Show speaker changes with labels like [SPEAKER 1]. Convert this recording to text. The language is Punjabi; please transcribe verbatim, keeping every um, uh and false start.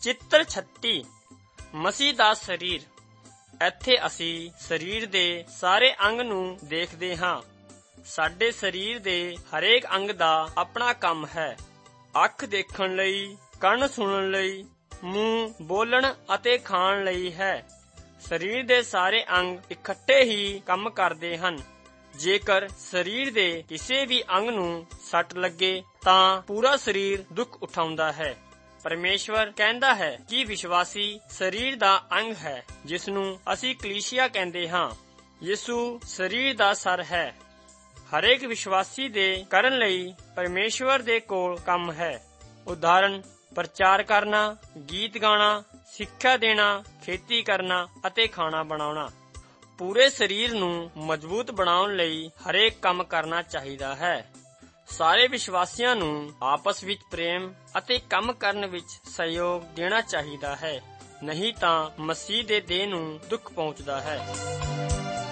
[SPEAKER 1] ਚਿੱਤਰ ਛੱਤੀ ਮਸੀਹ ਦਾ ਸਰੀਰ। ਇੱਥੇ ਅਸੀਂ ਸਰੀਰ ਦੇ ਸਾਰੇ ਅੰਗ ਨੂੰ ਦੇਖਦੇ ਹਾਂ। ਸਾਡੇ ਸਰੀਰ ਦੇ ਹਰੇਕ ਅੰਗ ਦਾ ਆਪਣਾ ਕੰਮ ਹੈ। ਅੱਖ ਦੇਖਣ ਲਈ, ਕੰਨ ਸੁਣਨ ਲਈ, ਮੂੰਹ ਬੋਲਣ ਅਤੇ ਖਾਣ ਲਈ ਹੈ। ਸਰੀਰ ਦੇ ਸਾਰੇ ਅੰਗ ਇਕੱਠੇ ਹੀ ਕੰਮ ਕਰਦੇ ਹਨ। ਜੇਕਰ ਸਰੀਰ ਦੇ ਕਿਸੇ ਵੀ ਅੰਗ ਨੂੰ ਸੱਟ ਲੱਗੇ ਤਾਂ ਪੂਰਾ ਸਰੀਰ ਦੁੱਖ ਉਠਾਉਂਦਾ ਹੈ। ਪਰਮੇਸ਼ਵਰ ਕਹਿੰਦਾ ਹੈ ਕਿ ਵਿਸ਼ਵਾਸੀ ਸਰੀਰ ਦਾ ਅੰਗ ਹੈ, ਜਿਸ ਨੂੰ ਅਸੀਂ ਕਲੀਸਿਆ ਕਹਿੰਦੇ ਹਾਂ। ਯਿਸੂ ਸਰੀਰ ਦਾ ਸਰ ਹੈ। ਹਰੇਕ ਵਿਸ਼ਵਾਸੀ ਦੇ ਕਰਨ ਲਈ ਪਰਮੇਸ਼ਵਰ ਦੇ ਕੋਲ ਕੰਮ ਹੈ। ਉਦਾਹਰਨ, ਪ੍ਰਚਾਰ ਕਰਨਾ, ਗੀਤ ਗਾਣਾ, ਸਿੱਖਿਆ ਦੇਣਾ, ਖੇਤੀ ਕਰਨਾ ਅਤੇ ਖਾਣਾ ਬਣਾਉਣਾ। ਪੂਰੇ ਸਰੀਰ ਨੂੰ ਮਜ਼ਬੂਤ ਬਣਾਉਣ ਲਈ ਹਰੇਕ ਕੰਮ ਕਰਨਾ ਚਾਹੀਦਾ ਹੈ। ਸਾਰੇ ਵਿਸ਼ਵਾਸੀਆਂ ਨੂੰ ਆਪਸ ਵਿੱਚ ਪ੍ਰੇਮ ਅਤੇ ਕੰਮ ਕਰਨ ਵਿੱਚ ਸਹਿਯੋਗ ਦੇਣਾ ਚਾਹੀਦਾ ਹੈ, ਨਹੀਂ ਤਾਂ ਮਸੀਹ ਦੇ ਦੇਹ ਨੂੰ ਦੁੱਖ ਪਹੁੰਚਦਾ ਹੈ।